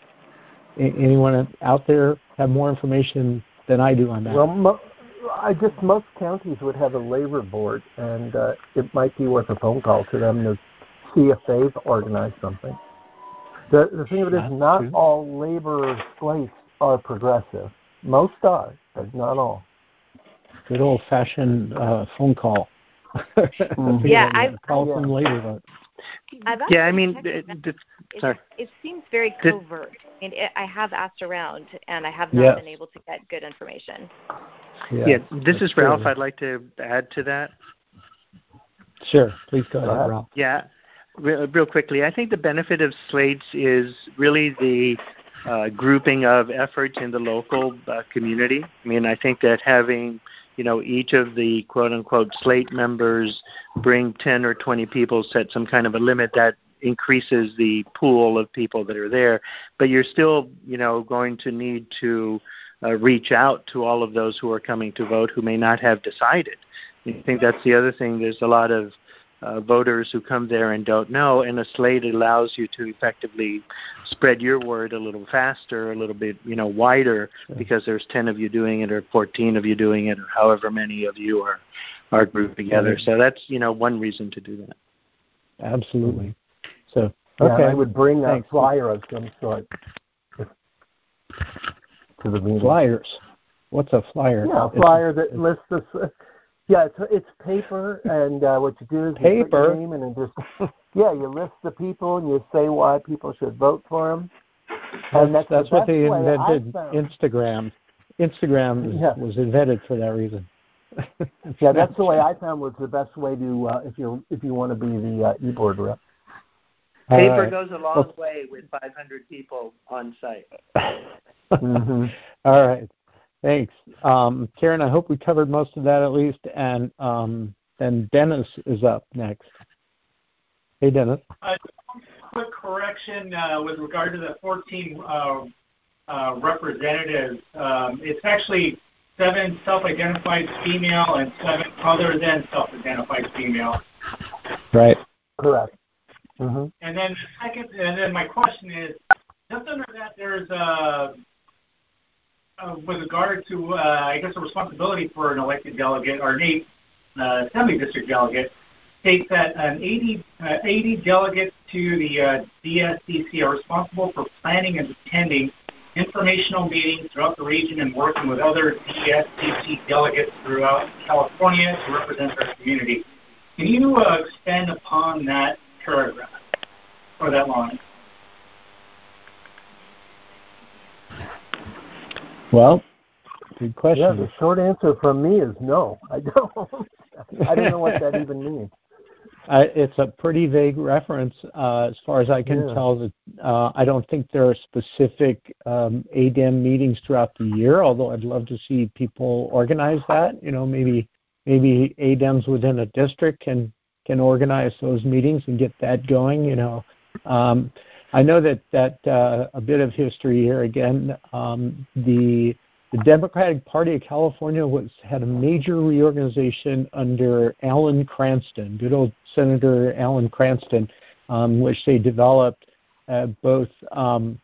A- anyone out there have more information than I do on that? Well, mo- I guess most counties would have a labor board, and uh, it might be worth a phone call to them to see if they've organized something. The, the thing of it is, That's not true. all labor slates are progressive. Most are, but not all. Good old-fashioned uh, phone call. Mm-hmm. Yeah, I've, call yeah. from labor vote. I've Yeah, I mean, checked it, it, it, it, sorry. it seems very Did- covert. I mean, it, I have asked around, and I have not Yes. been able to get good information. Yeah, Yeah, this that's is Ralph. true. I'd like to add to that. Sure, please go Go ahead, ahead. Ralph. Yeah. real, real quickly, I think the benefit of slates is really the uh, grouping of efforts in the local uh, community. I mean, I think that having, you know, each of the quote-unquote slate members bring ten or twenty people, set some kind of a limit that increases the pool of people that are there. But you're still, you know, going to need to uh, reach out to all of those who are coming to vote who may not have decided. I think that's the other thing. There's a lot of uh, voters who come there and don't know, and a slate allows you to effectively spread your word a little faster, a little bit, you know, wider, because there's ten of you doing it or fourteen of you doing it or however many of you are, are grouped together. Right. So that's, you know, one reason to do that. Absolutely. So, okay. yeah, I would bring a Thanks. flyer of some sort to the meeting. Flyers. What's a flyer? Yeah, a flyer that lists this. Uh, yeah, it's it's paper, and uh, what you do is you paper. put your name and then just yeah, you list the people and you say why people should vote for them. And that's that's, that's the what they invented. found. Instagram. Instagram yeah. was invented for that reason. yeah, that's the way I found was the best way to uh, if you if you want to be the uh, e-board rep. Paper right. goes a long well, way with five hundred people on site. mm-hmm. All right. Thanks. Um, Karen, I hope we covered most of that at least. And um, then Dennis is up next. Hey, Dennis. Uh, quick correction uh, with regard to the fourteen uh, uh, representatives. Um, it's actually seven self-identified female and seven other than self-identified female. Right. Correct. Mm-hmm. And then second, and then my question is, just under that, there's a, uh, with regard to, uh, I guess, a responsibility for an elected delegate or an uh, assembly district delegate, states that an eighty, uh, eighty delegates to the uh, D S C C are responsible for planning and attending informational meetings throughout the region and working with other D S C C delegates throughout California to represent their community. Can you uh, expand upon that paragraph or that line? Well, good question. Yeah, the short answer from me is no. I don't. I don't know what that even means. I, it's a pretty vague reference, uh, as far as I can yeah. tell. That uh, I don't think there are specific um, A D E M meetings throughout the year. Although I'd love to see people organize that. You know, maybe maybe A D E Ms within a district can can organize those meetings and get that going. You know, um, I know that that uh, a bit of history here again. Um, the The Democratic Party of California was had a major reorganization under Alan Cranston, good old Senator Alan Cranston, um, which they developed uh, both um,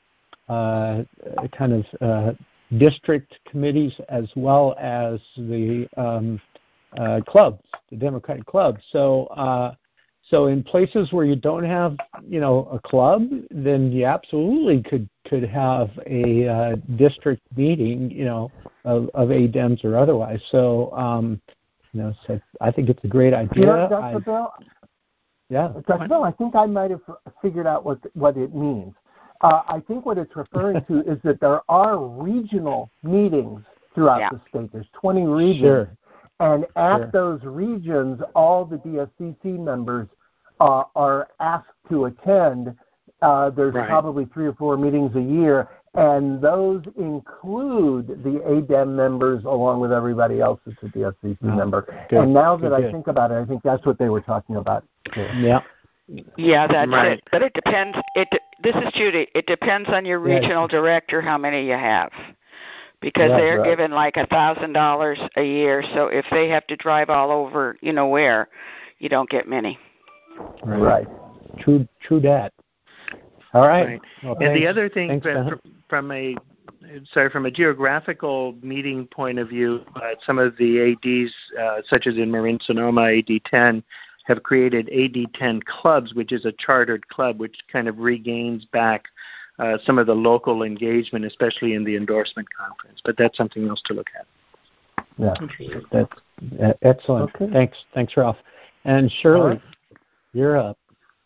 uh, kind of uh, district committees as well as the um, uh, clubs, the Democratic clubs. So, uh, so in places where you don't have, you know, a club, then you absolutely could could have a uh, district meeting, you know, of, of A D E Ms or otherwise. So, um, you know, so I think it's a great idea. You know, Doctor Bell, yeah. Doctor Bell, I think I might have figured out what what it means. Uh, I think what it's referring to is that there are regional meetings throughout yeah. the state. There's twenty regions. Sure. And at sure. those regions, all the D S C C members uh, are asked to attend. Uh, there's right. probably three or four meetings a year, and those include the A D E M members along with everybody else that's a D S C C oh, member. Good. And now that good, I good. think about it, I think that's what they were talking about. Too. Yeah. Yeah, that's right. it. But it depends. It this is Judy. It depends on your regional yeah. director how many you have, because yeah, they're right. given like a thousand dollars a year. So if they have to drive all over, you know where, you don't get many. Right. right. True. True that. All right. right. Well, and thanks. the other thing thanks, from, from a sorry from a geographical meeting point of view, uh, some of the A Ds, uh, such as in Marin Sonoma, A D ten, have created A D ten clubs, which is a chartered club, which kind of regains back uh, some of the local engagement, especially in the endorsement conference. But that's something else to look at. Yeah, that's uh, excellent. Okay. Thanks, thanks, Ralph. And Shirley, right. you're up.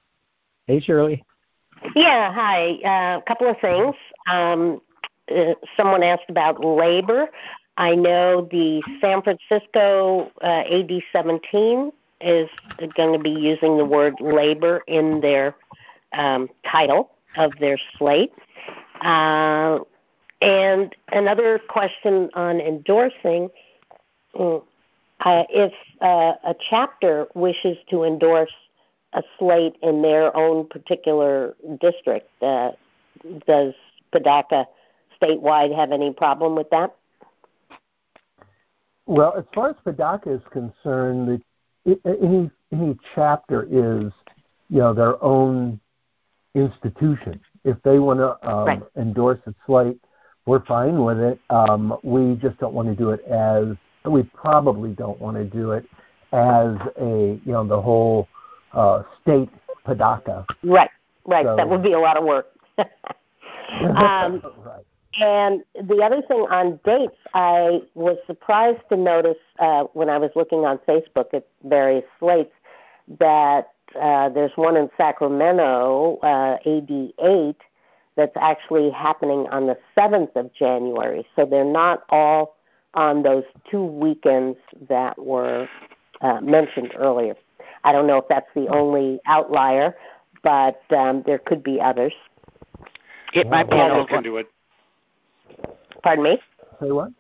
Hey, Shirley. Yeah, hi. A uh, couple of things. Um, uh, someone asked about labor. I know the San Francisco uh, A D seventeen is going to be using the word labor in their um, title of their slate. Uh, and another question on endorsing, uh, if uh, a chapter wishes to endorse a slate in their own particular district, uh, does PDACA statewide have any problem with that? Well, as far as PDACA is concerned, it, any any chapter is, you know, their own institution. If they want to um, right. endorse a slate, we're fine with it. Um, we just don't want to do it as we probably don't want to do it as a you know the whole uh, state PDACA. Right, right. So, that would be a lot of work. um, right. And the other thing on dates, I was surprised to notice uh, when I was looking on Facebook at various slates that uh, there's one in Sacramento, uh, A D eight, that's actually happening on the seventh of January. So they're not all on those two weekends that were uh, mentioned earlier. I don't know if that's the only outlier, but um, there could be others. It yeah, might be I'll a look into it. Pardon me? Say what?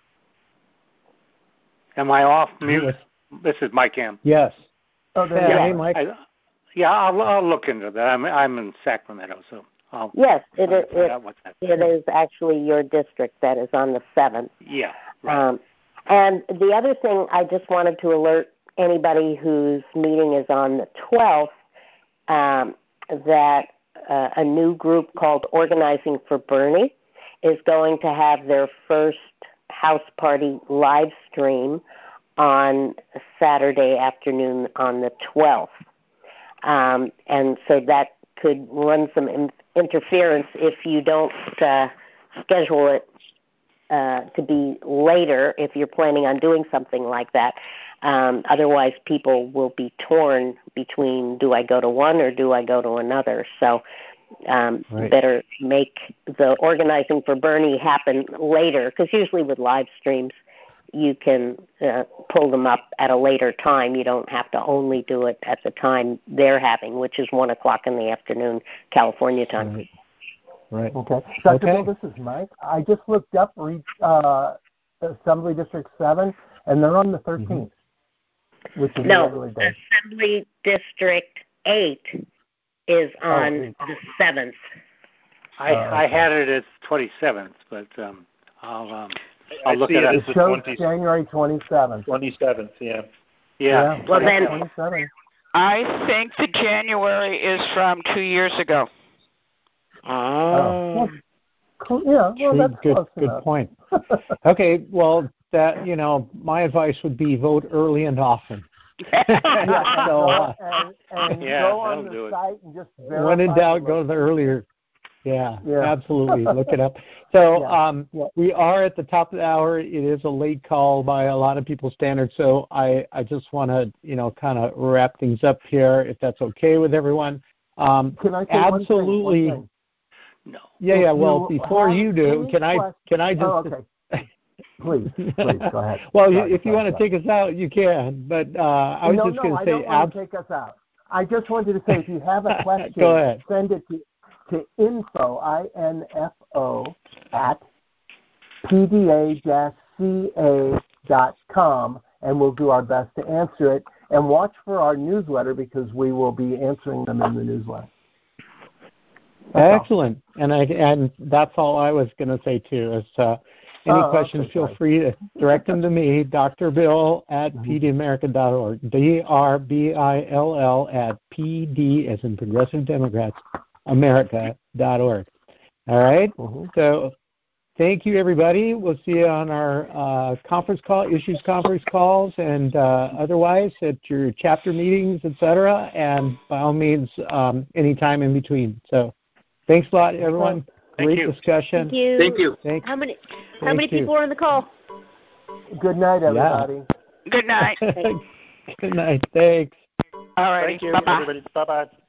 Am I off mute? This is Mike M. Yes. Oh, there yeah, you hey, Mike. I, yeah, I'll, I'll look into that. I'm I'm in Sacramento, so I'll yes, it is. find out what's happening. It is actually your district that is on the seventh. Yeah. Right. Um, and the other thing, I just wanted to alert anybody whose meeting is on the twelfth um, that uh, a new group called Organizing for Bernie is going to have their first house party live stream on Saturday afternoon on the twelfth. Um, and so that could run some in- interference if you don't uh, schedule it uh, to be later if you're planning on doing something like that. Um, otherwise, people will be torn between do I go to one or do I go to another. So um, right. better make the Organizing for Bernie happen later, because usually with live streams, you can uh, pull them up at a later time. You don't have to only do it at the time they're having, which is one o'clock in the afternoon, California time. Right. Right. Okay. Doctor Okay. Bill, this is Mike. I just looked up uh, Assembly District seven, and they're on the thirteenth, mm-hmm. which is no, a regular day. Assembly District eight is on oh, the seventh. I, uh, I had it as twenty-seventh, but um, I'll... Um, I'll I look see at it. it. It shows January twenty-seventh. twenty-seventh, yeah. Yeah. yeah well, then, twenty-seven. I think the January is from two years ago. Oh. Well, cool. Yeah, well, True, that's good, close good enough. point. Okay, well, that, you know, my advice would be vote early and often. yeah, so, uh, and, and yeah, go on the site and just verify. When in doubt, go to the earlier. Yeah, yeah. absolutely. Look it up. So yeah. Um, yeah. we are at the top of the hour. It is a late call by a lot of people's standards. So I, I just want to, you know, kind of wrap things up here, if that's okay with everyone. Um, can I say absolutely. One thing? One thing? No. Yeah, if yeah. Well, you before you do, can I, can I just? Oh, okay. Please, please go ahead. well, sorry, if you sorry, want sorry. to take us out, you can. But uh, I was no, just no, going to I say, don't want to take us out. I just wanted to say, if you have a question, go ahead. send it to. to info, I N F O, at P D A C A dot com, and we'll do our best to answer it. And watch for our newsletter, because we will be answering them in the newsletter. That's Excellent. All. And I and that's all I was going to say, too, is uh, any oh, questions, okay, feel sorry. free to direct them to me, Doctor Bill at mm-hmm. p d america dot org, D R B I L L at P D, as in Progressive Democrats, America dot org. All right? Mm-hmm. So thank you, everybody. We'll see you on our uh, conference call, issues conference calls, and uh, otherwise at your chapter meetings, et cetera, and by all means, um, anytime in between. So thanks a lot, everyone. Thank Great you. discussion. Thank you. Thank you. Thanks. How many how Thank many you. people are on the call? Good night, everybody. Good night. Good night. Thanks. All right. Thank you, Bye-bye. everybody. Bye-bye.